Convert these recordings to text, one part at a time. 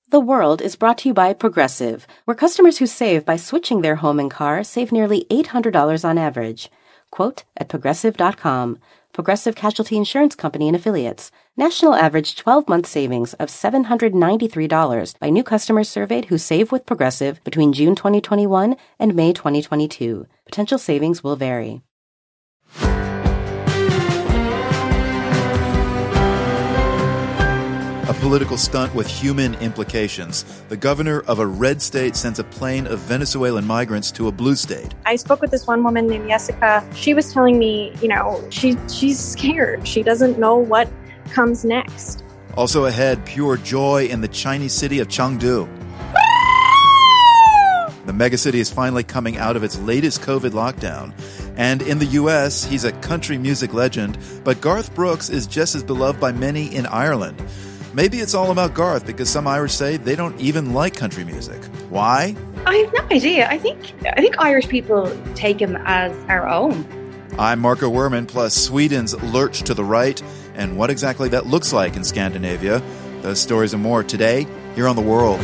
The World is brought to you by Progressive, where customers who save by switching their home and car save nearly $800 on average. Quote at Progressive.com. Progressive Casualty Insurance Company and Affiliates. National average 12-month savings of $793 by new customers surveyed who save with Progressive between June 2021 and May 2022. Potential savings will vary. A political stunt with human implications. The governor of a red state sends a plane of Venezuelan migrants to a blue state. I spoke with this one woman named Jessica. She was telling me, she's scared. She doesn't know what comes next. Also ahead, pure joy in the Chinese city of Chengdu. The megacity is finally coming out of its latest COVID lockdown. And in the U.S., he's a country music legend, but Garth Brooks is just as beloved by many in Ireland. Maybe it's all about Garth because some Irish say they don't even like country music. Why? I have no idea. I think Irish people take him as our own. I'm Marco Werman, plus Sweden's lurch to the right, and what exactly that looks like in Scandinavia. Those stories and more today here on The World.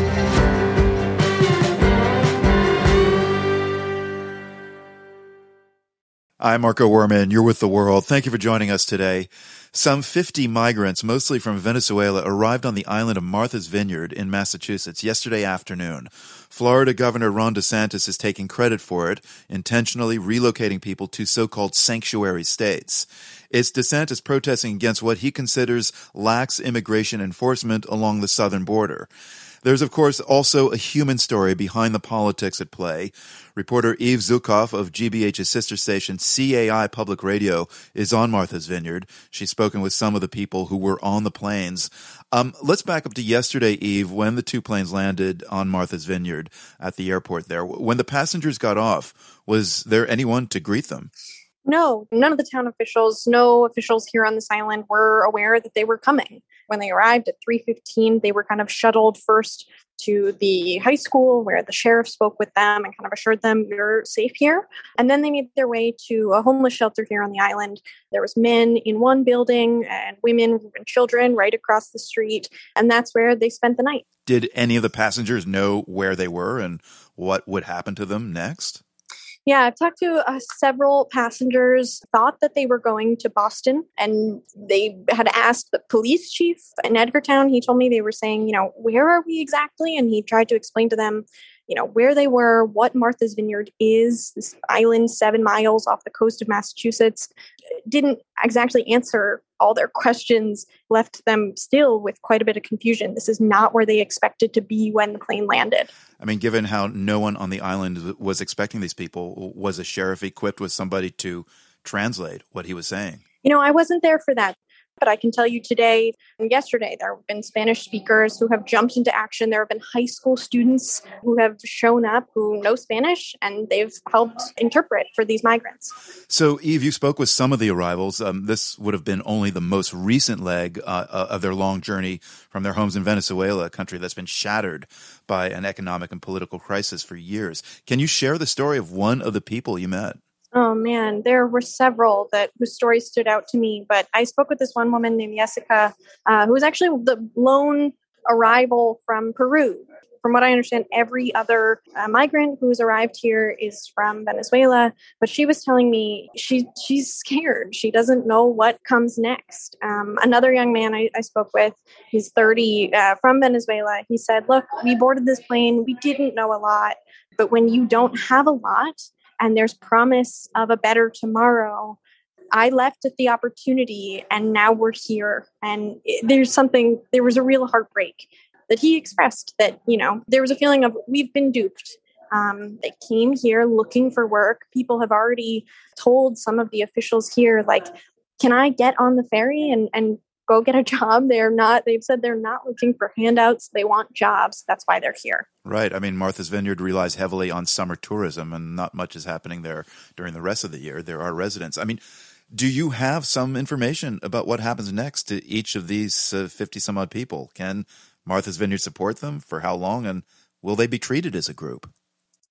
I'm Marco Werman. You're with The World. Thank you for joining us today. Some 50 migrants, mostly from Venezuela, arrived on the island of Martha's Vineyard in Massachusetts yesterday afternoon. Florida Governor Ron DeSantis is taking credit for it, intentionally relocating people to so-called sanctuary states. It's DeSantis protesting against what he considers lax immigration enforcement along the southern border. There's, of course, also a human story behind the politics at play. Reporter Eve Zukov of GBH's sister station CAI Public Radio is on Martha's Vineyard. She's spoken with some of the people who were on the planes. Let's back up to yesterday, Eve, when the two planes landed on Martha's Vineyard at the airport there. When the passengers got off, was there anyone to greet them? No, none of the town officials, no officials here on this island were aware that they were coming. When they arrived at 3:15, they were kind of shuttled first to the high school where the sheriff spoke with them and kind of assured them you're safe here. And then they made their way to a homeless shelter here on the island. There was men in one building and women and children right across the street. And that's where they spent the night. Did any of the passengers know where they were and what would happen to them next? Yeah, I've talked to several passengers, thought that they were going to Boston, and they had asked the police chief in Edgartown. He told me they were saying, where are we exactly? And he tried to explain to them, where they were, what Martha's Vineyard is, this island 7 miles off the coast of Massachusetts. Didn't exactly answer all their questions, left them still with quite a bit of confusion. This is not where they expected to be when the plane landed. I mean, given how no one on the island was expecting these people, was a sheriff equipped with somebody to translate what he was saying? I wasn't there for that. But I can tell you today and yesterday, there have been Spanish speakers who have jumped into action. There have been high school students who have shown up who know Spanish, and they've helped interpret for these migrants. So, Eve, you spoke with some of the arrivals. This would have been only the most recent leg of their long journey from their homes in Venezuela, a country that's been shattered by an economic and political crisis for years. Can you share the story of one of the people you met? Oh, man, there were several whose stories stood out to me. But I spoke with this one woman named Jessica, who was actually the lone arrival from Peru. From what I understand, every other migrant who's arrived here is from Venezuela. But she was telling me she's scared. She doesn't know what comes next. Another young man I spoke with, he's 30, from Venezuela. He said, look, we boarded this plane. We didn't know a lot. But when you don't have a lot, and there's promise of a better tomorrow, I left at the opportunity and now we're here. And there was a real heartbreak that he expressed that, there was a feeling of we've been duped. They came here looking for work. People have already told some of the officials here, like, can I get on the ferry and go get a job? They've said they're not looking for handouts. They want jobs. That's why they're here. Right. I mean, Martha's Vineyard relies heavily on summer tourism, and not much is happening there during the rest of the year. There are residents. I mean, do you have some information about what happens next to each of these 50-some-odd people? Can Martha's Vineyard support them? For how long? And will they be treated as a group?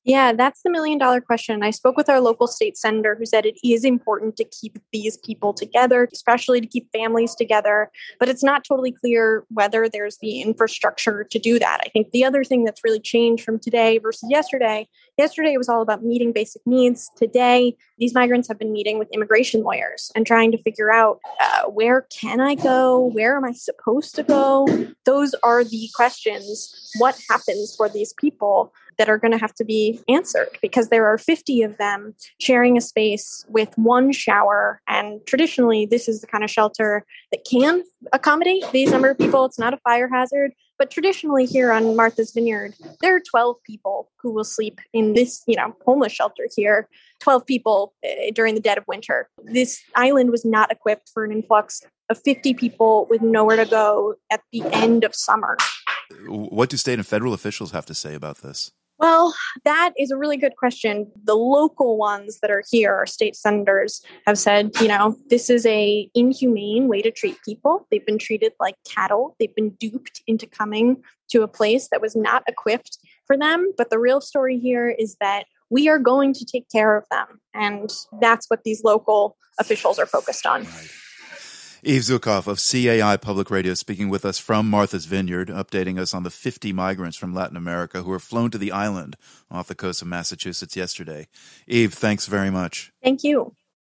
Yeah, that's the $1 million question. I spoke with our local state senator who said it is important to keep these people together, especially to keep families together. But it's not totally clear whether there's the infrastructure to do that. I think the other thing that's really changed from today versus yesterday was all about meeting basic needs. Today, these migrants have been meeting with immigration lawyers and trying to figure out where can I go? Where am I supposed to go? Those are the questions. What happens for these people that are going to have to be answered, because there are 50 of them sharing a space with one shower. And traditionally, this is the kind of shelter that can accommodate these number of people. It's not a fire hazard. But traditionally here on Martha's Vineyard, there are 12 people who will sleep in this, homeless shelter here, 12 people during the dead of winter. This island was not equipped for an influx of 50 people with nowhere to go at the end of summer. What do state and federal officials have to say about this? Well, that is a really good question. The local ones that are here, our state senators, have said, this is a inhumane way to treat people. They've been treated like cattle. They've been duped into coming to a place that was not equipped for them. But the real story here is that we are going to take care of them. And that's what these local officials are focused on. Right. Eve Zukoff of CAI Public Radio speaking with us from Martha's Vineyard, updating us on the 50 migrants from Latin America who were flown to the island off the coast of Massachusetts yesterday. Eve, thanks very much. Thank you.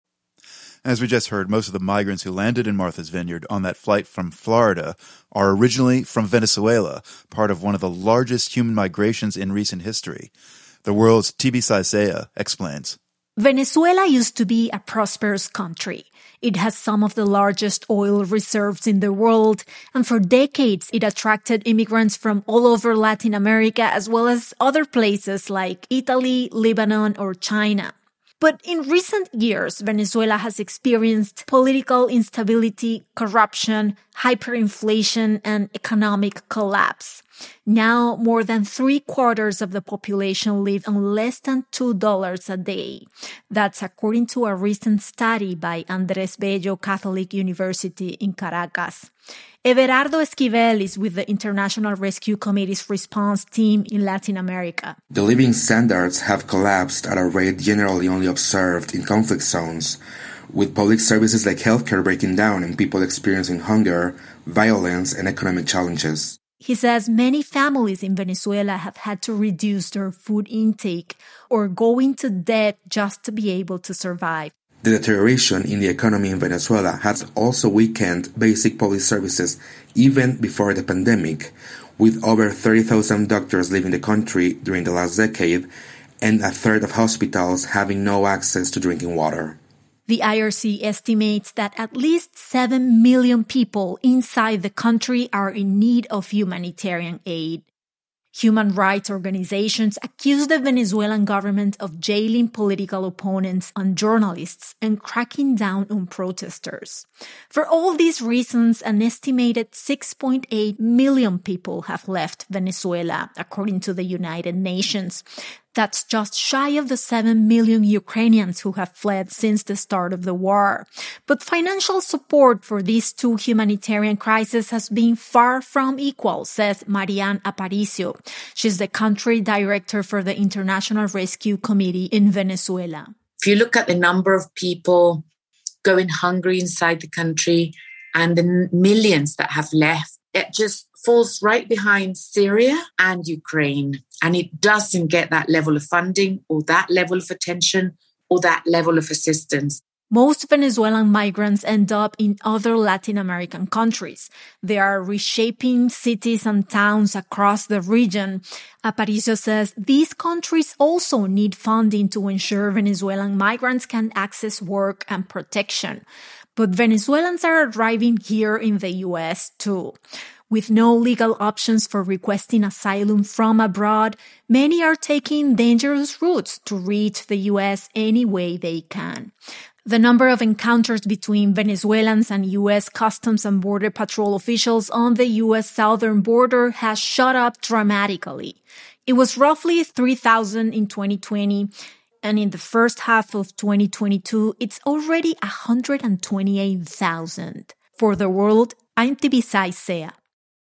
As we just heard, most of the migrants who landed in Martha's Vineyard on that flight from Florida are originally from Venezuela, part of one of the largest human migrations in recent history. The world's Tibi Saisea explains. Venezuela used to be a prosperous country. It has some of the largest oil reserves in the world, and for decades it attracted immigrants from all over Latin America as well as other places like Italy, Lebanon, or China. But in recent years, Venezuela has experienced political instability, corruption, hyperinflation, and economic collapse. Now, more than 3/4 of the population live on less than $2 a day. That's according to a recent study by Andrés Bello Catholic University in Caracas. Everardo Esquivel is with the International Rescue Committee's response team in Latin America. The living standards have collapsed at a rate generally only observed in conflict zones, with public services like healthcare breaking down and people experiencing hunger, violence, and economic challenges. He says many families in Venezuela have had to reduce their food intake or go into debt just to be able to survive. The deterioration in the economy in Venezuela has also weakened basic public services even before the pandemic, with over 30,000 doctors leaving the country during the last decade and a third of hospitals having no access to drinking water. The IRC estimates that at least 7 million people inside the country are in need of humanitarian aid. Human rights organizations accuse the Venezuelan government of jailing political opponents and journalists and cracking down on protesters. For all these reasons, an estimated 6.8 million people have left Venezuela, according to the United Nations. That's just shy of the 7 million Ukrainians who have fled since the start of the war. But financial support for these two humanitarian crises has been far from equal, says Marianne Aparicio. She's the country director for the International Rescue Committee in Venezuela. If you look at the number of people going hungry inside the country and the millions that have left, it just falls right behind Syria and Ukraine. And it doesn't get that level of funding or that level of attention or that level of assistance. Most Venezuelan migrants end up in other Latin American countries. They are reshaping cities and towns across the region. Aparicio says these countries also need funding to ensure Venezuelan migrants can access work and protection. But Venezuelans are arriving here in the U.S. too. With no legal options for requesting asylum from abroad, many are taking dangerous routes to reach the U.S. any way they can. The number of encounters between Venezuelans and U.S. Customs and Border Patrol officials on the U.S. southern border has shot up dramatically. It was roughly 3,000 in 2020, and in the first half of 2022, it's already 128,000. For The World, I'm Tibi Saisea.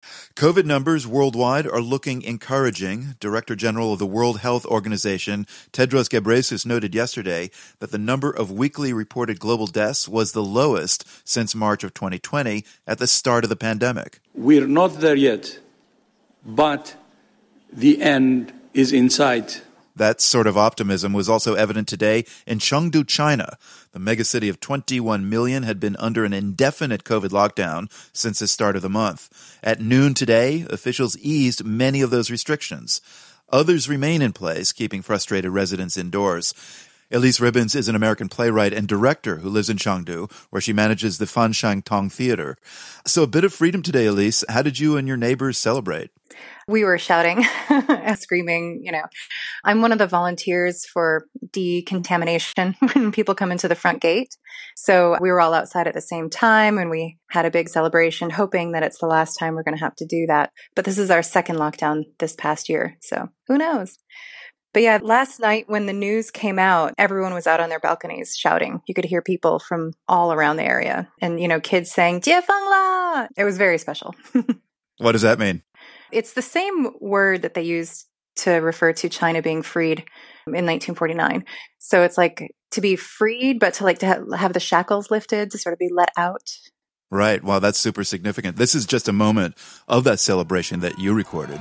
COVID numbers worldwide are looking encouraging. Director General of the World Health Organization, Tedros Ghebreyesus, noted yesterday that the number of weekly reported global deaths was the lowest since March of 2020 at the start of the pandemic. We're not there yet, but the end is in sight. That sort of optimism was also evident today in Chengdu, China. The megacity of 21 million had been under an indefinite COVID lockdown since the start of the month. At noon today, officials eased many of those restrictions. Others remain in place, keeping frustrated residents indoors. Elise Ribbons is an American playwright and director who lives in Chengdu, where she manages the Fansheng Tong Theater. So a bit of freedom today, Elise. How did you and your neighbors celebrate? We were shouting and screaming, I'm one of the volunteers for decontamination when people come into the front gate. So we were all outside at the same time and we had a big celebration, hoping that it's the last time we're going to have to do that. But this is our second lockdown this past year. So who knows? But yeah, last night when the news came out, everyone was out on their balconies shouting. You could hear people from all around the area and, kids saying, 解放啦! It was very special. What does that mean? It's the same word that they used to refer to China being freed in 1949. So it's like to be freed, but to have the shackles lifted, to sort of be let out. Right. Wow, that's super significant. This is just a moment of that celebration that you recorded.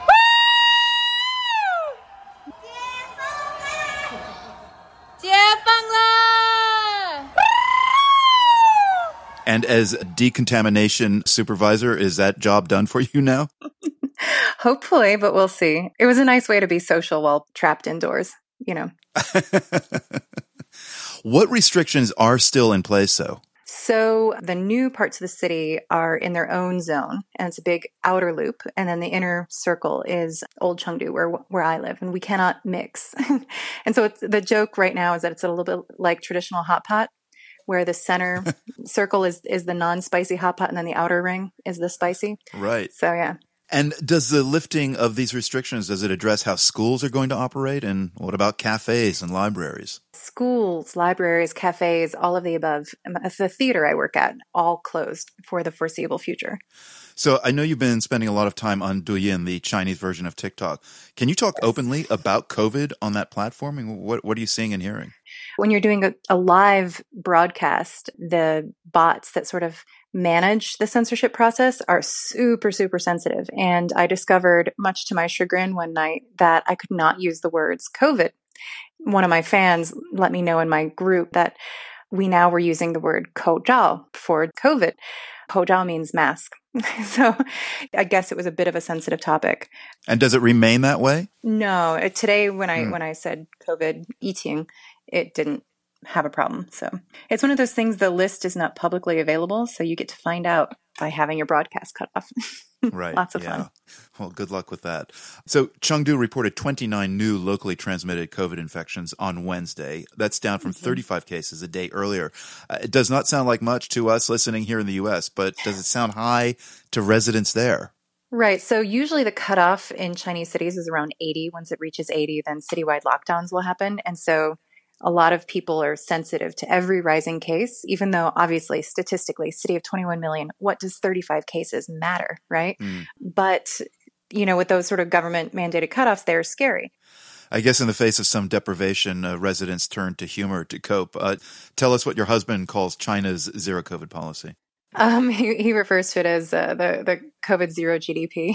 And as a decontamination supervisor, is that job done for you now? Hopefully, but we'll see. It was a nice way to be social while trapped indoors, What restrictions are still in place, though? So the new parts of the city are in their own zone, and it's a big outer loop. And then the inner circle is Old Chengdu, where I live, and we cannot mix. And so the joke right now is that it's a little bit like traditional hot pot, where the center circle is the non-spicy hot pot, and then the outer ring is the spicy. Right. So, yeah. And does the lifting of these restrictions, does it address how schools are going to operate? And what about cafes and libraries? Schools, libraries, cafes, all of the above. The theater I work at, all closed for the foreseeable future. So I know you've been spending a lot of time on Douyin, the Chinese version of TikTok. Can you talk openly about COVID on that platform? And what are you seeing and hearing? When you're doing a live broadcast, the bots that sort of manage the censorship process are super, super sensitive. And I discovered, much to my chagrin one night, that I could not use the words COVID. One of my fans let me know in my group that we now were using the word 口罩 for COVID. 口罩means mask. So I guess it was a bit of a sensitive topic. And does it remain that way? No. Today, when I said COVID 疫情, it didn't have a problem. So it's one of those things, the list is not publicly available, so you get to find out by having your broadcast cut off. Right. Lots of fun. Well, good luck with that. So Chengdu reported 29 new locally transmitted COVID infections on Wednesday. That's down from 35 cases a day earlier. It does not sound like much to us listening here in the U.S., but does it sound high to residents there? Right. So usually the cutoff in Chinese cities is around 80. Once it reaches 80, then citywide lockdowns will happen. And so a lot of people are sensitive to every rising case, even though obviously statistically, city of 21 million, what does 35 cases matter, right? But, with those sort of government mandated cutoffs, they're scary. I guess in the face of some deprivation, residents turn to humor to cope. Tell us what your husband calls China's zero COVID policy. He refers to it as the COVID zero GDP.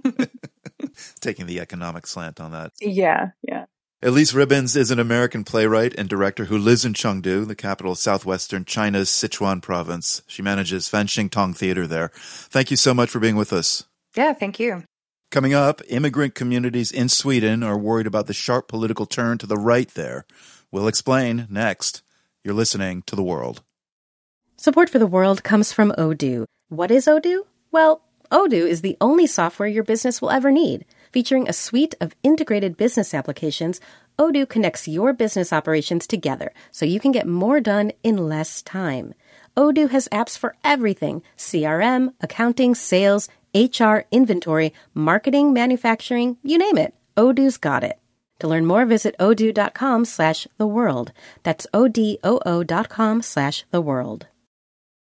Taking the economic slant on that. Yeah. Elise Ribbons is an American playwright and director who lives in Chengdu, the capital of southwestern China's Sichuan province. She manages Fansheng Tong Theater there. Thank you so much for being with us. Yeah, thank you. Coming up, immigrant communities in Sweden are worried about the sharp political turn to the right there. We'll explain next. You're listening to The World. Support for The World comes from Odoo. What is Odoo? Well, Odoo is the only software your business will ever need. Featuring a suite of integrated business applications, Odoo connects your business operations together so you can get more done in less time. Odoo has apps for everything: CRM, accounting, sales, HR, inventory, marketing, manufacturing, you name it. Odoo's got it. To learn more, visit odoo.com/theworld. That's odoo.com/theworld.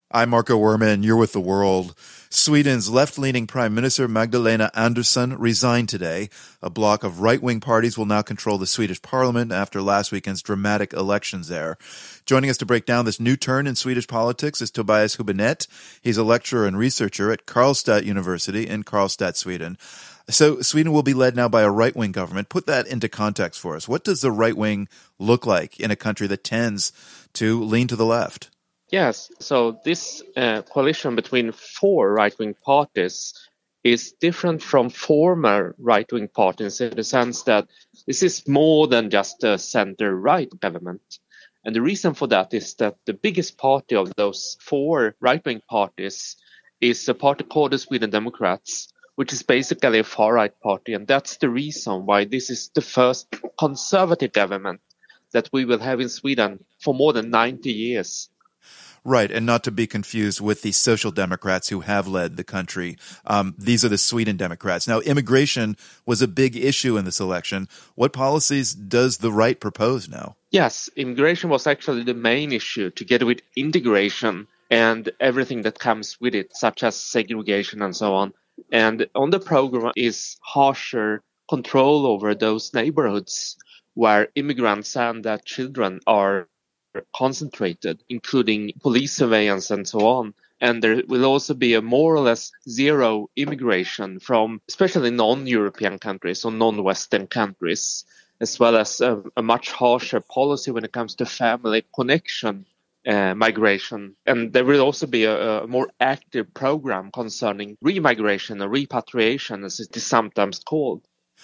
I'm Marco Werman. You're with The World. Sweden's left-leaning Prime Minister Magdalena Andersson resigned today. A bloc of right-wing parties will now control the Swedish parliament after last weekend's dramatic elections there. Joining us to break down this new turn in Swedish politics is Tobias Hübinette. He's a lecturer and researcher at Karlstad University in Karlstad, Sweden. So Sweden will be led now by a right-wing government. Put that into context for us. What does the right wing look like in a country that tends to lean to the left? Yes, so this coalition between four right-wing parties is different from former right-wing parties in the sense that this is more than just a center-right government. And the reason for that is that the biggest party of those four right-wing parties is a party called the Sweden Democrats, which is basically a far-right party. And that's the reason why this is the first conservative government that we will have in Sweden for more than 90 years. Right, and not to be confused with the Social Democrats who have led the country. These are the Sweden Democrats. Now, immigration was a big issue in this election. What policies does the right propose now? Yes, immigration was actually the main issue, together with integration and everything that comes with it, such as segregation and so on. And on the program is harsher control over those neighborhoods where immigrants and their children are concentrated, including police surveillance and so on. And there will also be a more or less zero immigration from especially non-European countries or non-Western countries, as well as a much harsher policy when it comes to family connection migration. And there will also be a more active program concerning remigration or repatriation, as it is sometimes called.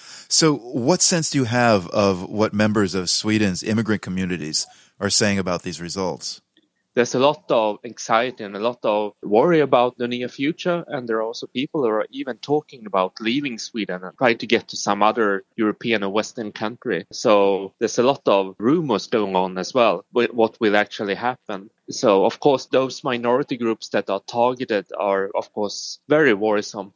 So what sense do you have of what members of Sweden's immigrant communities are saying about these results? There's a lot of anxiety and a lot of worry about the near future. And there are also people who are even talking about leaving Sweden and trying to get to some other European or Western country. So there's a lot of rumors going on as well with what will actually happen. So, of course, those minority groups that are targeted are, of course, very worrisome.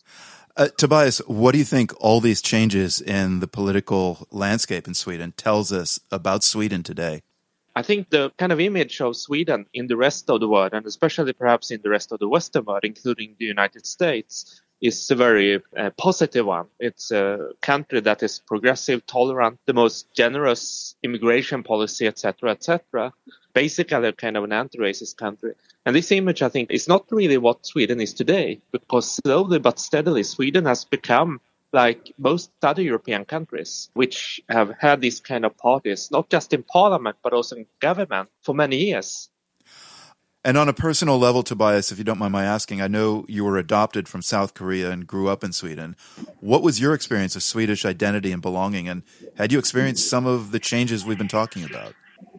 Tobias, what do you think all these changes in the political landscape in Sweden tells us about Sweden today? I think the kind of image of Sweden in the rest of the world, and especially perhaps in the rest of the Western world, including the United States, is a very positive one. It's a country that is progressive, tolerant, the most generous immigration policy, etc., etc. Basically a kind of an anti-racist country. And this image, I think, is not really what Sweden is today, because slowly but steadily Sweden has become like most other European countries, which have had these kind of parties, not just in parliament, but also in government for many years. And on a personal level, Tobias, if you don't mind my asking, I know you were adopted from South Korea and grew up in Sweden. What was your experience of Swedish identity and belonging? And had you experienced some of the changes we've been talking about?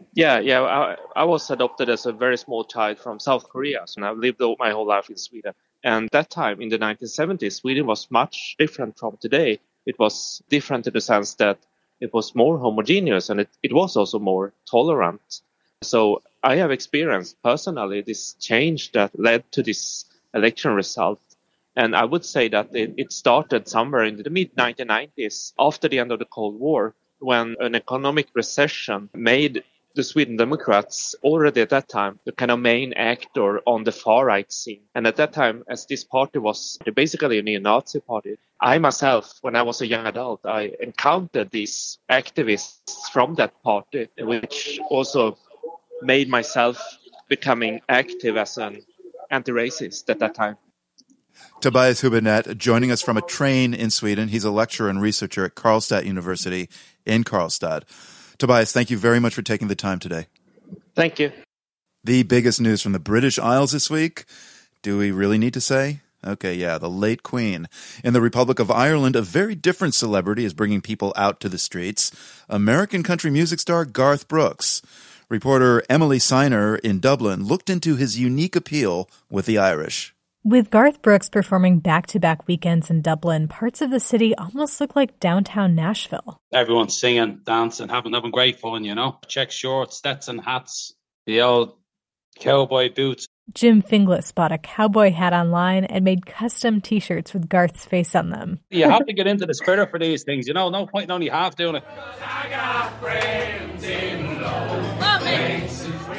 Yeah. I was adopted as a very small child from South Korea, and I've lived my whole life in Sweden. And that time, in the 1970s, Sweden was much different from today. It was different in the sense that it was more homogeneous, and it was also more tolerant. So I have experienced personally this change that led to this election result. And I would say that it started somewhere in the mid-1990s, after the end of the Cold War, when an economic recession made the Sweden Democrats already at that time the kind of main actor on the far-right scene. And at that time, as this party was basically a neo-Nazi party, I myself, when I was a young adult, I encountered these activists from that party, which also made myself becoming active as an anti-racist at that time. Tobias Hübinette joining us from a train in Sweden. He's a lecturer and researcher at Karlstad University in Karlstad. Tobias, thank you very much for taking the time today. Thank you. The biggest news from the British Isles this week, do we really need to say? Okay, yeah, the late Queen. In the Republic of Ireland, a very different celebrity is bringing people out to the streets. American country music star Garth Brooks. Reporter Emily Siner in Dublin looked into his unique appeal with the Irish. With Garth Brooks performing back-to-back weekends in Dublin, parts of the city almost look like downtown Nashville. Everyone's singing, dancing, having great fun, you know. Check shorts, Stetson hats, the old cowboy boots. Jim Finglas bought a cowboy hat online and made custom T-shirts with Garth's face on them. You have to get into the spirit for these things, you know. No point in only half doing it. I got friends in low places.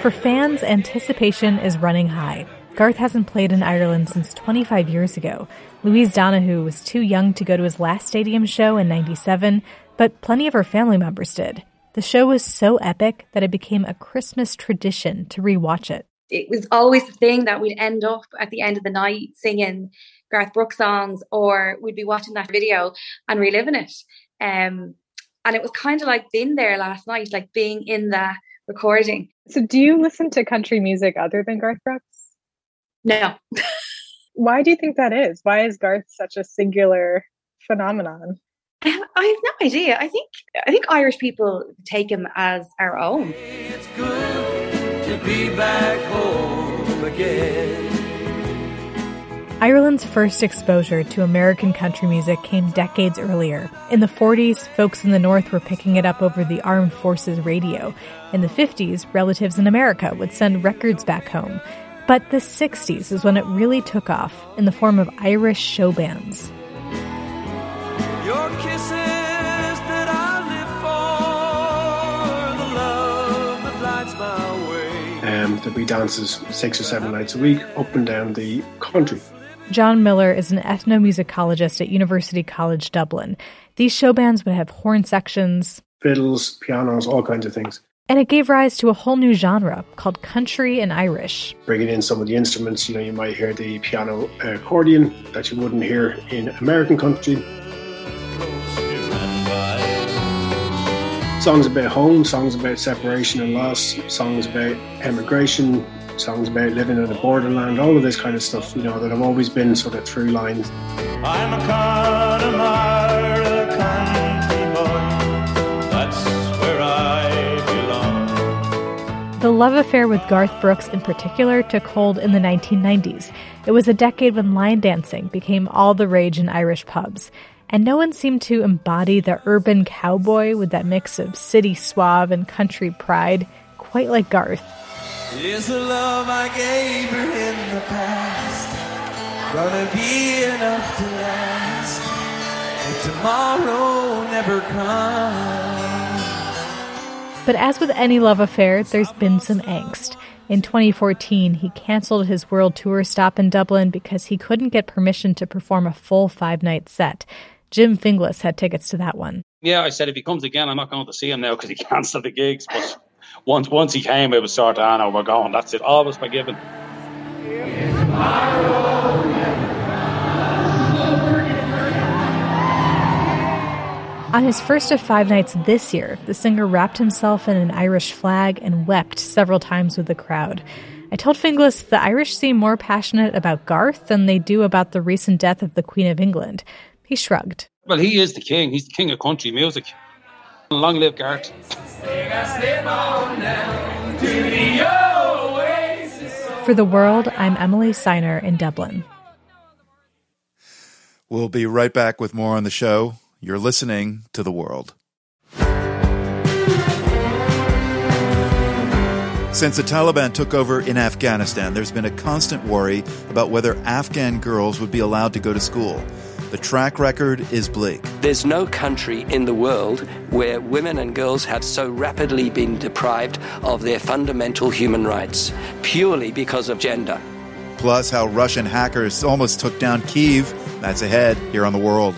For fans, anticipation is running high. Garth hasn't played in Ireland since 25 years ago. Louise Donahue was too young to go to his last stadium show in '97, but plenty of her family members did. The show was so epic that it became a Christmas tradition to rewatch it. It was always the thing that we'd end up at the end of the night singing Garth Brooks songs, or we'd be watching that video and reliving it. And it was kind of like being there last night, like being in that recording. So do you listen to country music other than Garth Brooks? No. Why do you think that is? Why is Garth such a singular phenomenon? I have no idea. I think Irish people take him as our own. It's good to be back home again. Ireland's first exposure to American country music came decades earlier. In the 40s, folks in the North were picking it up over the Armed Forces radio. In the 50s, relatives in America would send records back home. But the 60s is when it really took off, in the form of Irish show bands. Your kisses that I live for, the love that lights my way. There'll be dances 6 or 7 nights a week up and down the country. John Miller is an ethnomusicologist at University College Dublin. These show bands would have horn sections, fiddles, pianos, all kinds of things. And it gave rise to a whole new genre called country and Irish. Bringing in some of the instruments, you might hear the piano accordion that you wouldn't hear in American country. Songs about home, songs about separation and loss, songs about emigration, songs about living in a borderland, all of this kind of stuff, that have always been sort of through lines. I'm a Connemara country boy, that's where I belong. The love affair with Garth Brooks in particular took hold in the 1990s. It was a decade when line dancing became all the rage in Irish pubs. And no one seemed to embody the urban cowboy with that mix of city suave and country pride, quite like Garth. Is the love I gave her in the past gonna be enough to last if tomorrow never comes? But as with any love affair, there's been some angst. In 2014, he canceled his world tour stop in Dublin because he couldn't get permission to perform a full 5-night set. Jim Finglas had tickets to that one. Yeah, I said if he comes again, I'm not going to see him now because he cancelled the gigs. But once he came, it was sort of, no, we're going. That's it. All was forgiven. On his first of 5 nights this year, the singer wrapped himself in an Irish flag and wept several times with the crowd. I told Finglas the Irish seem more passionate about Garth than they do about the recent death of the Queen of England. He shrugged. Well, he is the king. He's the king of country music. Long live Garth. For The World, I'm Emily Seiner in Dublin. We'll be right back with more on the show. You're listening to The World. Since the Taliban took over in Afghanistan, there's been a constant worry about whether Afghan girls would be allowed to go to school. The track record is bleak. There's no country in the world where women and girls have so rapidly been deprived of their fundamental human rights, purely because of gender. Plus, how Russian hackers almost took down Kyiv. That's ahead here on The World.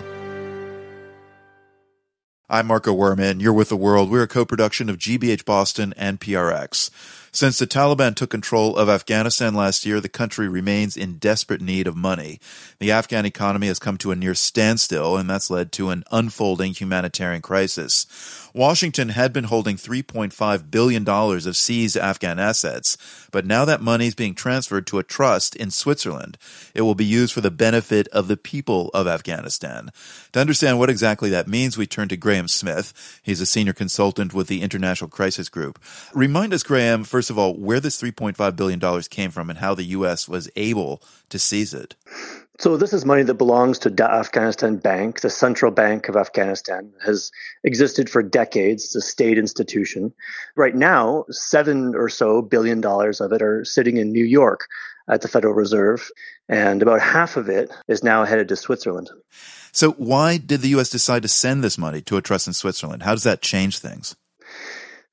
I'm Marco Werman. You're with The World. We're a co-production of GBH Boston and PRX. Since the Taliban took control of Afghanistan last year, the country remains in desperate need of money. The Afghan economy has come to a near standstill, and that's led to an unfolding humanitarian crisis. Washington had been holding $3.5 billion of seized Afghan assets, but now that money is being transferred to a trust in Switzerland. It will be used for the benefit of the people of Afghanistan. To understand what exactly that means, we turn to Graham Smith. He's a senior consultant with the International Crisis Group. Remind us, Graham, first of all, where this $3.5 billion came from and how the U.S. was able to seize it. So this is money that belongs to the Afghanistan Bank. The Central Bank of Afghanistan has existed for decades. It's a state institution. Right now, $7 or so billion of it are sitting in New York at the Federal Reserve, and about half of it is now headed to Switzerland. So why did the U.S. decide to send this money to a trust in Switzerland? How does that change things?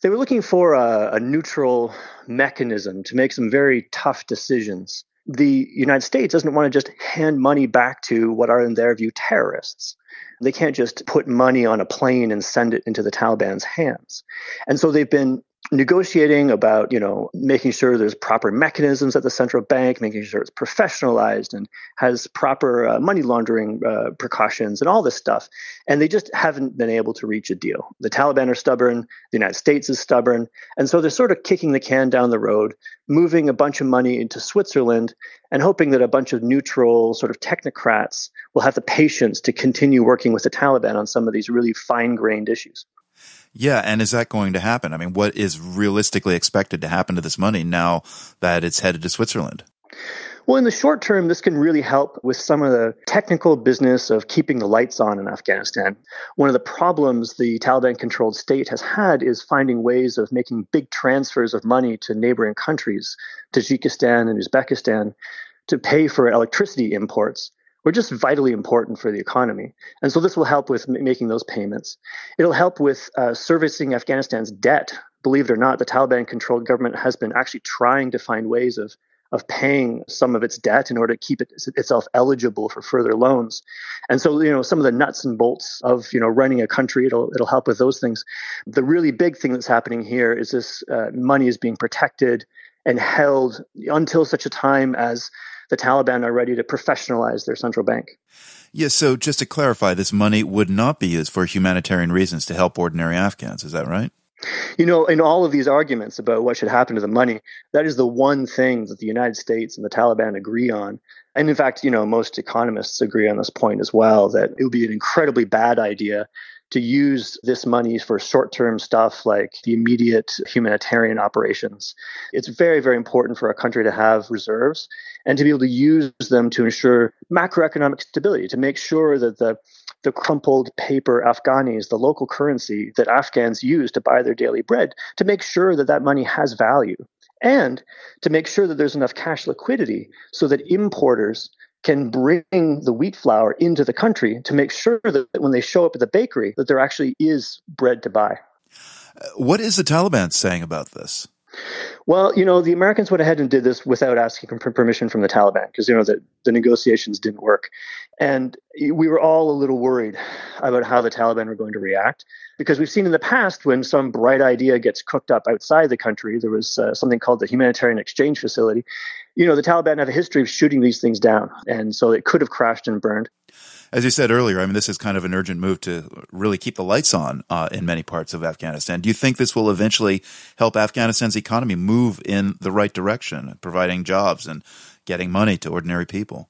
They were looking for a neutral mechanism to make some very tough decisions. The United States doesn't want to just hand money back to what are, in their view, terrorists. They can't just put money on a plane and send it into the Taliban's hands. And so they've been negotiating about, making sure there's proper mechanisms at the central bank, making sure it's professionalized and has proper money laundering precautions and all this stuff. And they just haven't been able to reach a deal. The Taliban are stubborn. The United States is stubborn. And so they're sort of kicking the can down the road, moving a bunch of money into Switzerland and hoping that a bunch of neutral sort of technocrats will have the patience to continue working with the Taliban on some of these really fine-grained issues. Yeah, and is that going to happen? I mean, what is realistically expected to happen to this money now that it's headed to Switzerland? Well, in the short term, this can really help with some of the technical business of keeping the lights on in Afghanistan. One of the problems the Taliban-controlled state has had is finding ways of making big transfers of money to neighboring countries, Tajikistan and Uzbekistan, to pay for electricity imports. Were just vitally important for the economy. And so this will help with making those payments. It'll help with servicing Afghanistan's debt. Believe it or not, the Taliban-controlled government has been actually trying to find ways of paying some of its debt in order to keep itself eligible for further loans. And so, some of the nuts and bolts of, running a country, it'll help with those things. The really big thing that's happening here is this money is being protected and held until such a time as the Taliban are ready to professionalize their central bank. Yeah, so just to clarify, this money would not be used for humanitarian reasons to help ordinary Afghans. Is that right? In all of these arguments about what should happen to the money, that is the one thing that the United States and the Taliban agree on. And in fact, most economists agree on this point as well, that it would be an incredibly bad idea to use this money for short-term stuff like the immediate humanitarian operations. It's very, very important for a country to have reserves and to be able to use them to ensure macroeconomic stability, to make sure that the crumpled paper Afghanis, the local currency that Afghans use to buy their daily bread, to make sure that that money has value, and to make sure that there's enough cash liquidity so that importers can bring the wheat flour into the country to make sure that when they show up at the bakery, that there actually is bread to buy. What is the Taliban saying about this? Well, the Americans went ahead and did this without asking for permission from the Taliban because, the negotiations didn't work. And we were all a little worried about how the Taliban were going to react because we've seen in the past when some bright idea gets cooked up outside the country, there was something called the Humanitarian Exchange Facility. The Taliban have a history of shooting these things down. And so it could have crashed and burned. As you said earlier, this is kind of an urgent move to really keep the lights on in many parts of Afghanistan. Do you think this will eventually help Afghanistan's economy move in the right direction, providing jobs and getting money to ordinary people?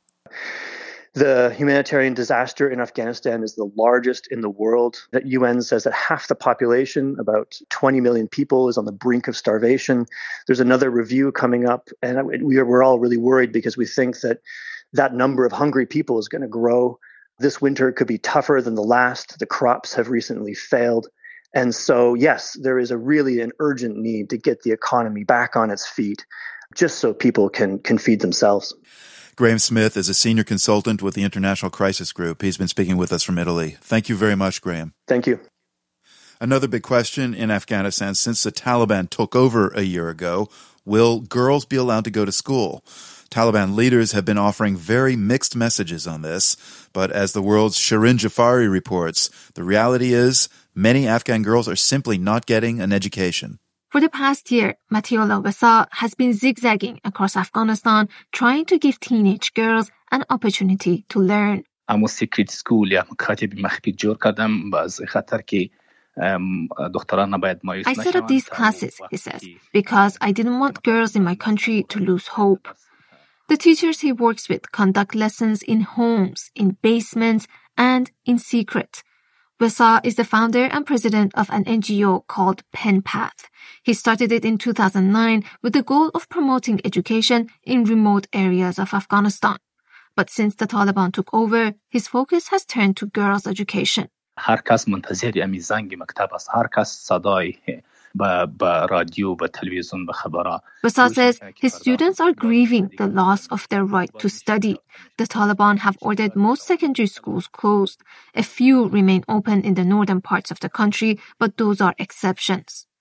The humanitarian disaster in Afghanistan is the largest in the world. The UN says that half the population, about 20 million people, is on the brink of starvation. There's another review coming up, and we're all really worried because we think that number of hungry people is going to grow. This winter could be tougher than the last. The crops have recently failed. And so, yes, there is an urgent need to get the economy back on its feet just so people can feed themselves. Graham Smith is a senior consultant with the International Crisis Group. He's been speaking with us from Italy. Thank you very much, Graham. Thank you. Another big question in Afghanistan since the Taliban took over a year ago, will girls be allowed to go to school? Taliban leaders have been offering very mixed messages on this, but as the world's Shirin Jafari reports, the reality is many Afghan girls are simply not getting an education. For the past year, Matiola Wesa has been zigzagging across Afghanistan, trying to give teenage girls an opportunity to learn. اما سیکریت سکول یا مکاتب مخفی جور کردم باز خاطر که دختران نباید مایوس I set up these classes, he says, because I didn't want girls in my country to lose hope. The teachers he works with conduct lessons in homes, in basements, and in secret. Wesa is the founder and president of an NGO called PenPath. He started it in 2009 with the goal of promoting education in remote areas of Afghanistan. But since the Taliban took over, his focus has turned to girls' education. هر کس منتظر امی زنگ مکتب است. هر کس صدای با رادیو با تلویزیون با خبرها. Wesa says his students are grieving the loss of their right to study. The Taliban have ordered most secondary schools closed. A few remain open in the northern parts of the country, but those are exceptions.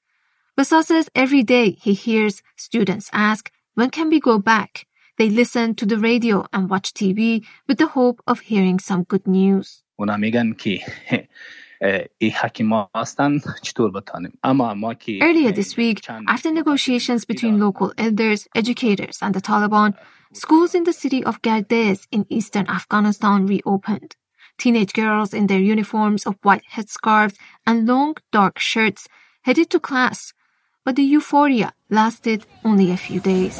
Basa says every day he hears students ask, when can we go back? They listen to the radio and watch TV with the hope of hearing some good news. اونا میگن که این حکیما هستن چطور بتانیم اما ما که Earlier this week, after negotiations between local elders, educators and the Taliban, schools in the city of Gardez in eastern Afghanistan reopened. Teenage girls in their uniforms of white headscarves and long dark shirts headed to class, but the euphoria lasted only a few days.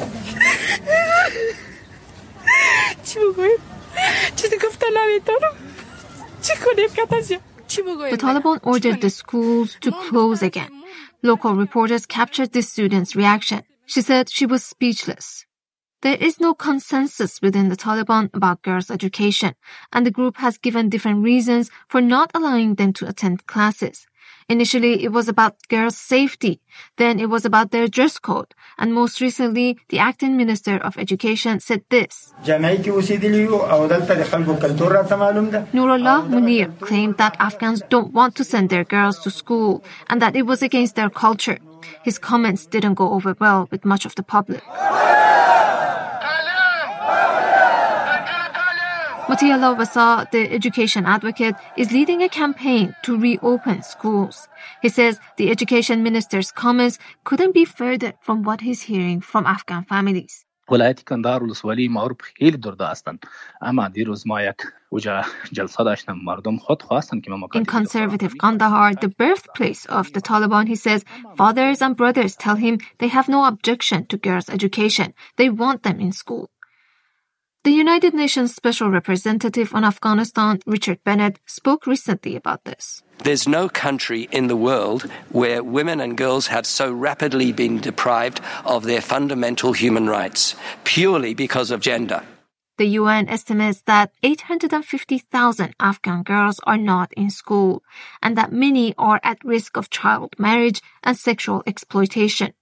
The Taliban ordered the schools to close again. Local reporters captured the students' reaction. She said she was speechless. There is no consensus within the Taliban about girls' education, and the group has given different reasons for not allowing them to attend classes. Initially, it was about girls' safety. Then it was about their dress code. And most recently, the acting minister of education said this. Nurullah Munir claimed that Afghans don't want to send their girls to school and that it was against their culture. His comments didn't go over well with much of the public. Matiullah Basa, the education advocate, is leading a campaign to reopen schools. He says the education minister's comments couldn't be further from what he's hearing from Afghan families. ولایتی کندهار ولسوالی معروف خیلی درده هستند اما دیروز ما یک جلسه داشتیم مردم خود خواستن که ما In conservative Kandahar, the birthplace of the Taliban, he says fathers and brothers tell him they have no objection to girls' education. They want them in school. The United Nations Special Representative on Afghanistan, Richard Bennett, spoke recently about this. There's no country in the world where women and girls have so rapidly been deprived of their fundamental human rights, purely because of gender. The UN estimates that 850,000 Afghan girls are not in school, and that many are at risk of child marriage and sexual exploitation.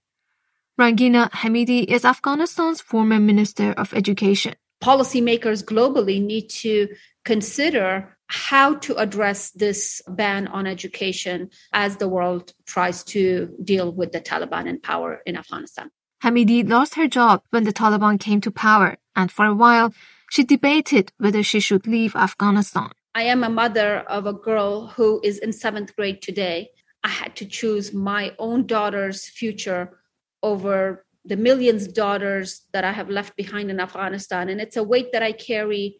Rangina Hamidi is Afghanistan's former Minister of Education. Policymakers globally need to consider how to address this ban on education as the world tries to deal with the Taliban in power in Afghanistan. Hamidi lost her job when the Taliban came to power, and for a while, she debated whether she should leave Afghanistan. I am a mother of a girl who is in 7th grade today. I had to choose my own daughter's future over the millions of daughters that I have left behind in Afghanistan. And it's a weight that I carry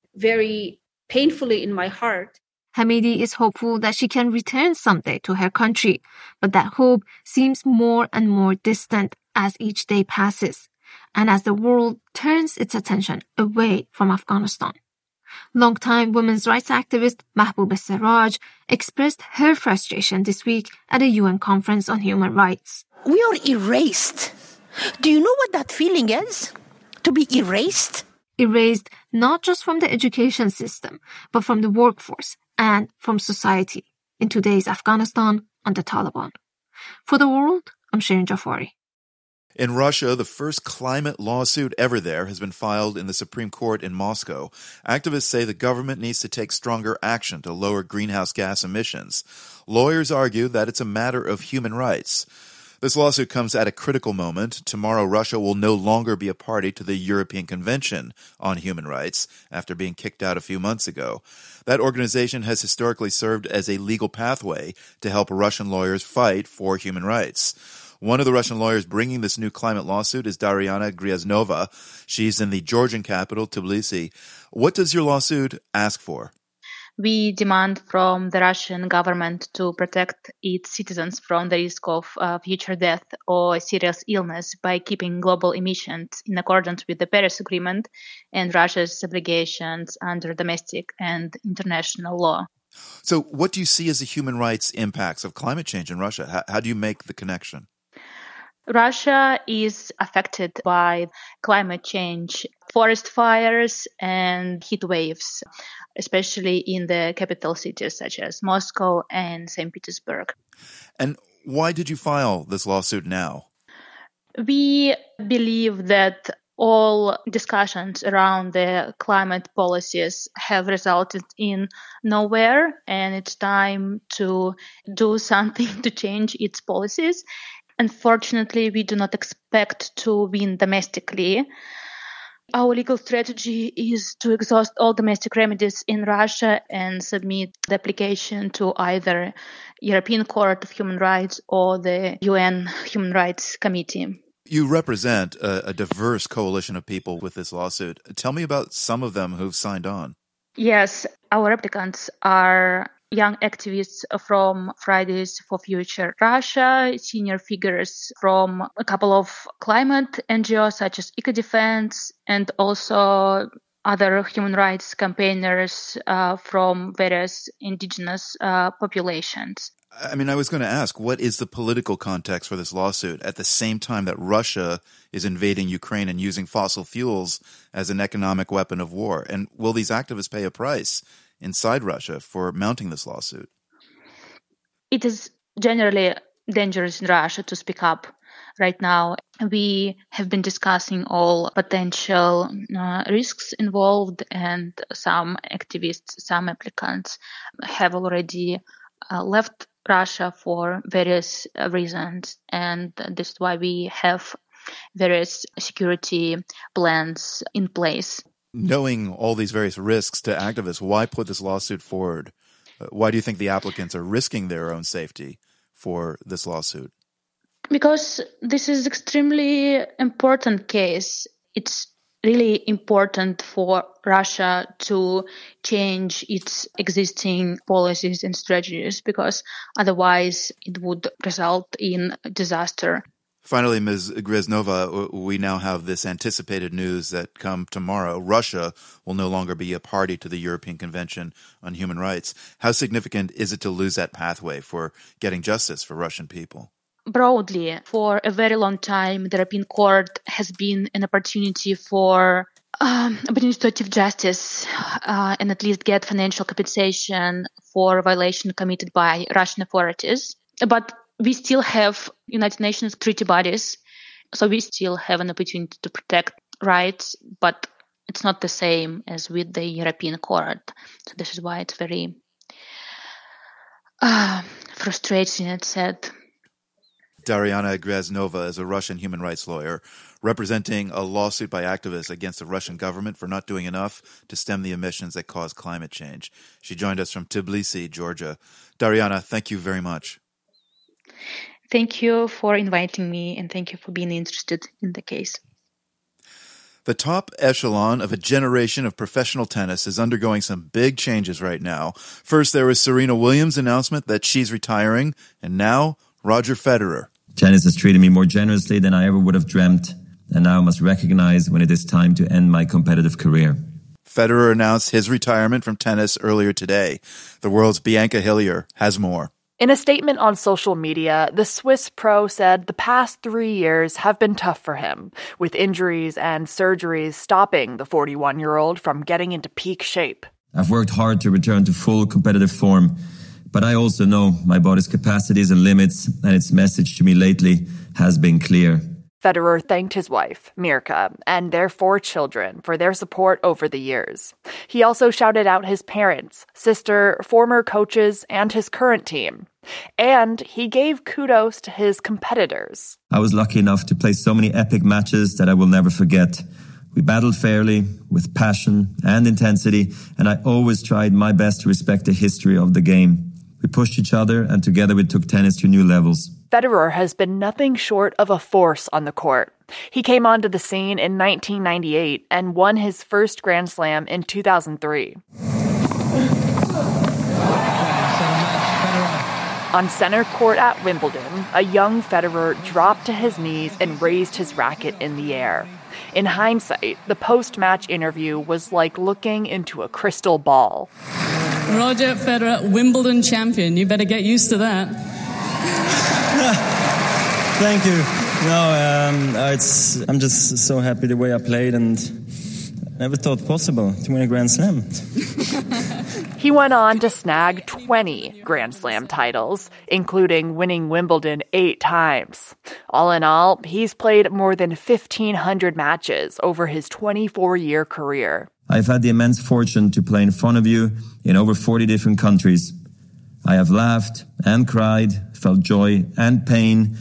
very painfully in my heart. Hamidi is hopeful that she can return someday to her country, but that hope seems more and more distant as each day passes, and as the world turns its attention away from Afghanistan. Longtime women's rights activist Mahbouba Siraj expressed her frustration this week at a UN conference on human rights. We are erased. Do you know what that feeling is? To be erased? Erased not just from the education system, but from the workforce and from society in today's Afghanistan under Taliban. For the world, I'm Shirin Jafari. In Russia, the first climate lawsuit ever there has been filed in the Supreme Court in Moscow. Activists say the government needs to take stronger action to lower greenhouse gas emissions. Lawyers argue that it's a matter of human rights. This lawsuit comes at a critical moment. Tomorrow, Russia will no longer be a party to the European Convention on Human Rights after being kicked out a few months ago. That organization has historically served as a legal pathway to help Russian lawyers fight for human rights. One of the Russian lawyers bringing this new climate lawsuit is Dariana Gryaznova. She's in the Georgian capital, Tbilisi. What does your lawsuit ask for? We demand from the Russian government to protect its citizens from the risk of future death or serious illness by keeping global emissions in accordance with the Paris Agreement and Russia's obligations under domestic and international law. So what do you see as the human rights impacts of climate change in Russia? How do you make the connection? Russia is affected by climate change, forest fires and heat waves, especially in the capital cities such as Moscow and St. Petersburg. And why did you file this lawsuit now? We believe that all discussions around the climate policies have resulted in nowhere, and it's time to do something to change its policies. Unfortunately, we do not expect to win domestically. Our legal strategy is to exhaust all domestic remedies in Russia and submit the application to either European Court of Human Rights or the UN Human Rights Committee. You represent a diverse coalition of people with this lawsuit. Tell me about some of them who've signed on. Yes, our applicants are young activists from Fridays for Future Russia, senior figures from a couple of climate NGOs such as EcoDefense, and also other human rights campaigners from various indigenous populations. I mean, I was going to ask, what is the political context for this lawsuit at the same time that Russia is invading Ukraine and using fossil fuels as an economic weapon of war? And will these activists pay a price inside Russia for mounting this lawsuit? It is generally dangerous in Russia to speak up. Right now, we have been discussing all potential risks involved, and some activists, some applicants have already left Russia for various reasons, and this is why we have various security plans in place. Knowing all these various risks to activists, why put this lawsuit forward? Why do you think the applicants are risking their own safety for this lawsuit? Because this is extremely important case. It's really important for Russia to change its existing policies and strategies, because otherwise it would result in disaster. Finally, Ms. Greznova, we now have this anticipated news that come tomorrow, Russia will no longer be a party to the European Convention on Human Rights. How significant is it to lose that pathway for getting justice for Russian people? Broadly, for a very long time, the European Court has been an opportunity for administrative justice and at least get financial compensation for violation committed by Russian authorities. But we still have United Nations treaty bodies, so we still have an opportunity to protect rights, but it's not the same as with the European Court. So this is why it's very frustrating and sad. Dariana Greznova is a Russian human rights lawyer representing a lawsuit by activists against the Russian government for not doing enough to stem the emissions that cause climate change. She joined us from Tbilisi, Georgia. Dariana, thank you very much. Thank you for inviting me, and thank you for being interested in the case. The top echelon of a generation of professional tennis is undergoing some big changes right now. First, there was Serena Williams' announcement that she's retiring, and now Roger Federer. Tennis has treated me more generously than I ever would have dreamt, and now I must recognize when it is time to end my competitive career. Federer announced his retirement from tennis earlier today. The world's Bianca Hillier has more. In a statement on social media, the Swiss pro said the past 3 years have been tough for him, with injuries and surgeries stopping the 41-year-old from getting into peak shape. I've worked hard to return to full competitive form, but I also know my body's capacities and limits, and its message to me lately has been clear. Federer thanked his wife, Mirka, and their 4 children for their support over the years. He also shouted out his parents, sister, former coaches, and his current team. And he gave kudos to his competitors. I was lucky enough to play so many epic matches that I will never forget. We battled fairly, with passion and intensity, and I always tried my best to respect the history of the game. We pushed each other, and together we took tennis to new levels. Federer has been nothing short of a force on the court. He came onto the scene in 1998 and won his first Grand Slam in 2003. On center court at Wimbledon, a young Federer dropped to his knees and raised his racket in the air. In hindsight, the post-match interview was like looking into a crystal ball. Roger Federer, Wimbledon champion. You better get used to that. Thank you. No, I'm just so happy the way I played, and never thought possible to win a Grand Slam. He went on to snag 20 Grand Slam titles, including winning Wimbledon 8 times. All in all, he's played more than 1,500 matches over his 24-year career. I've had the immense fortune to play in front of you in over 40 different countries. I have laughed and cried, felt joy and pain,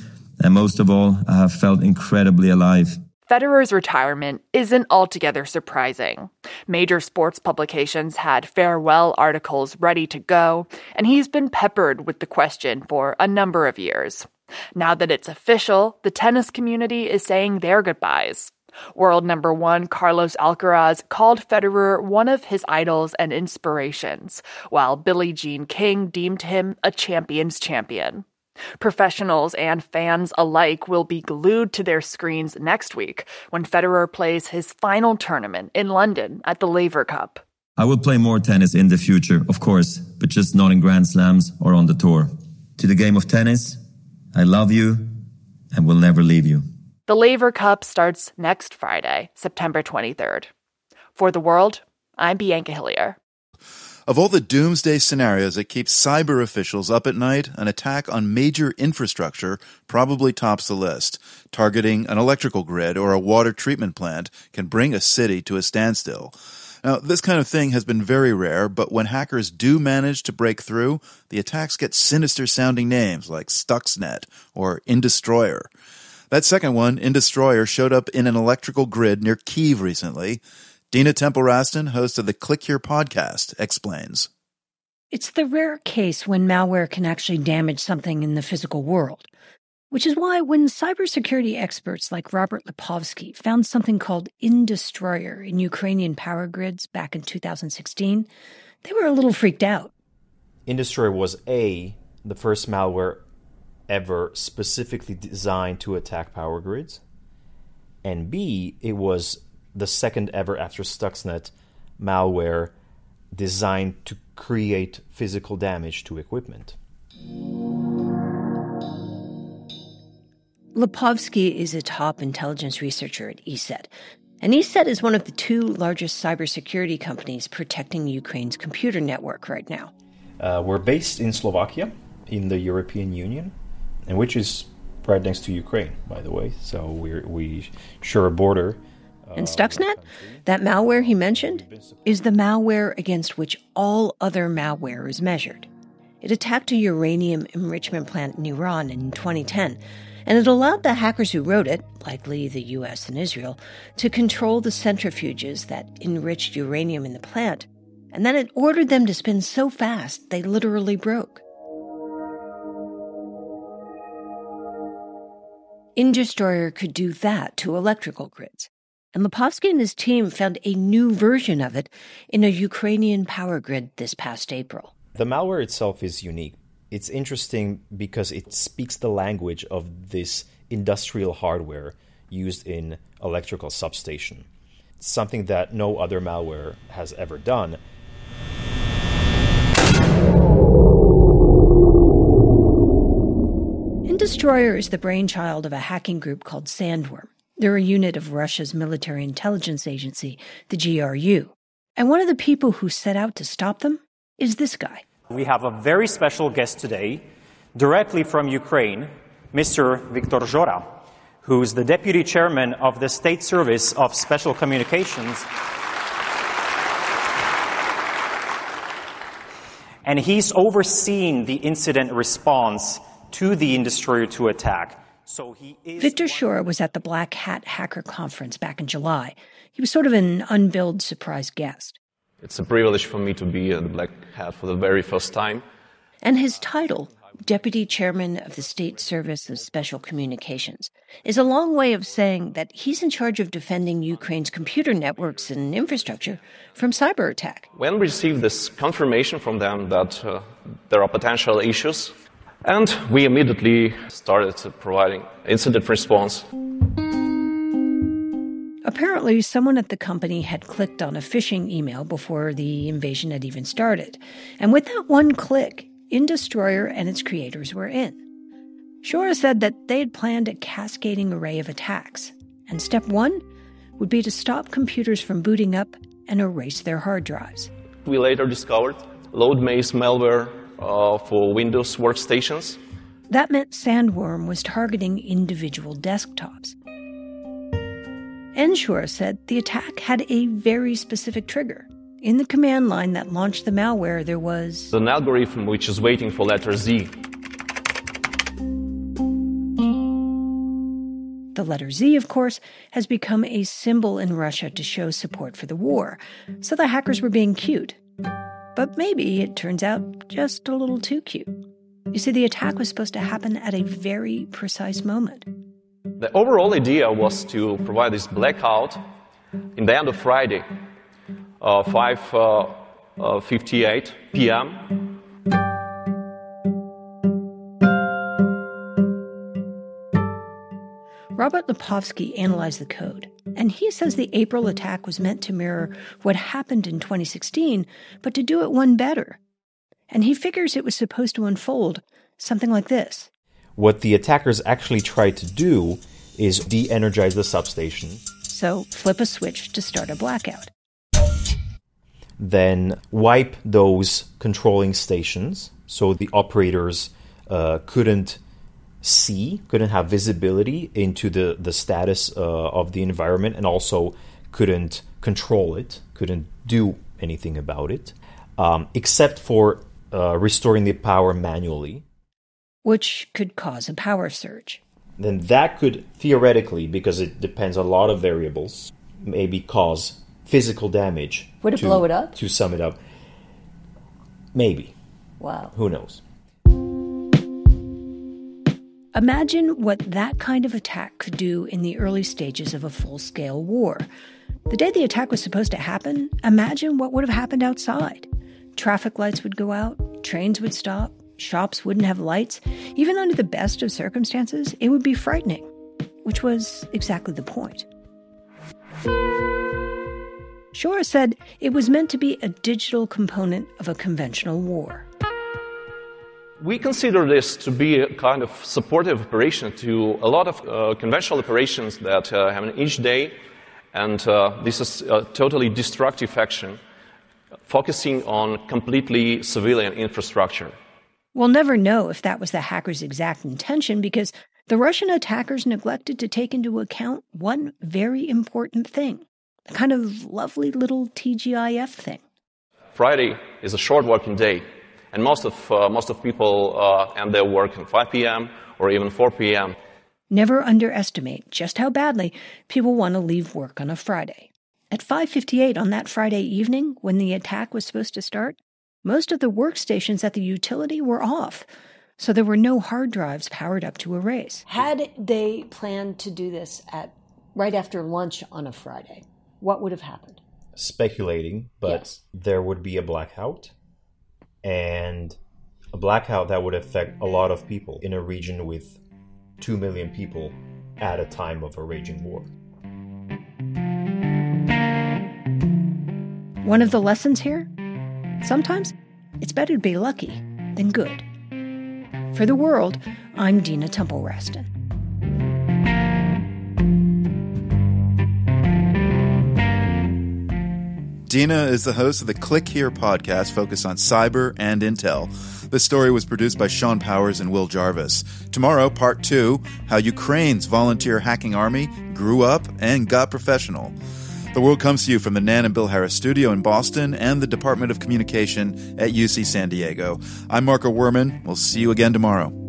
And most of all, I have felt incredibly alive. Federer's retirement isn't altogether surprising. Major sports publications had farewell articles ready to go, and he's been peppered with the question for a number of years. Now that it's official, the tennis community is saying their goodbyes. World number one Carlos Alcaraz called Federer one of his idols and inspirations, while Billie Jean King deemed him a champion's champion. Professionals and fans alike will be glued to their screens next week when Federer plays his final tournament in London at the Laver Cup. I will play more tennis in the future, of course, but just not in Grand Slams or on the tour. To the game of tennis, I love you and will never leave you. The Laver Cup starts next Friday, September 23rd. For The World, I'm Bianca Hillier. Of all the doomsday scenarios that keep cyber officials up at night, an attack on major infrastructure probably tops the list. Targeting an electrical grid or a water treatment plant can bring a city to a standstill. Now, this kind of thing has been very rare, but when hackers do manage to break through, the attacks get sinister-sounding names like Stuxnet or Indestroyer. That second one, Indestroyer, showed up in an electrical grid near Kyiv recently. Dina Temple-Raston, host of the Click Here podcast, explains. It's the rare case when malware can actually damage something in the physical world, which is why when cybersecurity experts like Robert Lipovsky found something called Indestroyer in Ukrainian power grids back in 2016, they were a little freaked out. Indestroyer was A, the first malware ever specifically designed to attack power grids, and B, it was the second ever after Stuxnet malware designed to create physical damage to equipment. Lipovsky is a top intelligence researcher at ESET, and ESET is one of the two largest cybersecurity companies protecting Ukraine's computer network right now. We're based in Slovakia, in the European Union, and which is right next to Ukraine, by the way, so we share a border. And Stuxnet, that malware he mentioned, is the malware against which all other malware is measured. It attacked a uranium enrichment plant in Iran in 2010, and it allowed the hackers who wrote it, likely the US and Israel, to control the centrifuges that enriched uranium in the plant, and then it ordered them to spin so fast they literally broke. Indestroyer could do that to electrical grids. And Lipovsky and his team found a new version of it in a Ukrainian power grid this past April. The malware itself is unique. It's interesting because it speaks the language of this industrial hardware used in electrical substation. It's something that no other malware has ever done. Indestroyer is the brainchild of a hacking group called Sandworm. They're a unit of Russia's military intelligence agency, the GRU. And one of the people who set out to stop them is this guy. We have a very special guest today, directly from Ukraine, Mr. Viktor Zhora, who's the deputy chairman of the State Service of Special Communications. And he's overseen the incident response to the Indestroyer 2 attack. Viktor Zhora was at the Black Hat Hacker Conference back in July. He was sort of an unbilled surprise guest. It's a privilege for me to be at the Black Hat for the very first time. And his title, Deputy Chairman of the State Service of Special Communications, is a long way of saying that he's in charge of defending Ukraine's computer networks and infrastructure from cyber attack. When we received this confirmation from them that there are potential issues, and we immediately started providing incident response. Apparently, someone at the company had clicked on a phishing email before the invasion had even started. And with that one click, Indestroyer and its creators were in. Zhora said that they had planned a cascading array of attacks. And step one would be to stop computers from booting up and erase their hard drives. We later discovered load-maze malware for Windows workstations. That meant Sandworm was targeting individual desktops. And Zhora said the attack had a very specific trigger. In the command line that launched the malware, there was an algorithm which is waiting for letter Z. The letter Z, of course, has become a symbol in Russia to show support for the war, so the hackers were being cute. But maybe it turns out just a little too cute. You see, the attack was supposed to happen at a very precise moment. The overall idea was to provide this blackout in the end of Friday, 5:58 p.m. Robert Lipovsky analyzed the code, and he says the April attack was meant to mirror what happened in 2016, but to do it one better. And he figures it was supposed to unfold something like this. What the attackers actually tried to do is de-energize the substation. So flip a switch to start a blackout. Then wipe those controlling stations so the operators couldn't have visibility into the status of the environment, and also couldn't control it, couldn't do anything about it, except for restoring the power manually. Which could cause a power surge. Then that could theoretically, because it depends on a lot of variables, maybe cause physical damage. Would it blow it up? To sum it up. Maybe. Wow. Who knows? Imagine what that kind of attack could do in the early stages of a full-scale war. The day the attack was supposed to happen, imagine what would have happened outside. Traffic lights would go out, trains would stop, shops wouldn't have lights. Even under the best of circumstances, it would be frightening, which was exactly the point. Shora said it was meant to be a digital component of a conventional war. We consider this to be a kind of supportive operation to a lot of conventional operations that happen each day, and this is a totally destructive action, focusing on completely civilian infrastructure. We'll never know if that was the hackers' exact intention because the Russian attackers neglected to take into account one very important thing, a kind of lovely little TGIF thing. Friday is a short working day, and most of people end their work at 5 p.m. or even 4 p.m. Never underestimate just how badly people want to leave work on a Friday. At 5:58 on that Friday evening, when the attack was supposed to start, most of the workstations at the utility were off, so there were no hard drives powered up to erase. Had they planned to do this right after lunch on a Friday, what would have happened? Speculating, but yes. There would be a blackout, and a blackout that would affect a lot of people in a region with 2 million people at a time of a raging war. One of the lessons here? Sometimes it's better to be lucky than good. For The World, I'm Dina Temple-Raston. Dina is the host of the Click Here podcast focused on cyber and intel. The story was produced by Sean Powers and Will Jarvis. Tomorrow, part 2, how Ukraine's volunteer hacking army grew up and got professional. The World comes to you from the Nan and Bill Harris studio in Boston and the Department of Communication at UC San Diego. I'm Marco Werman. We'll see you again tomorrow.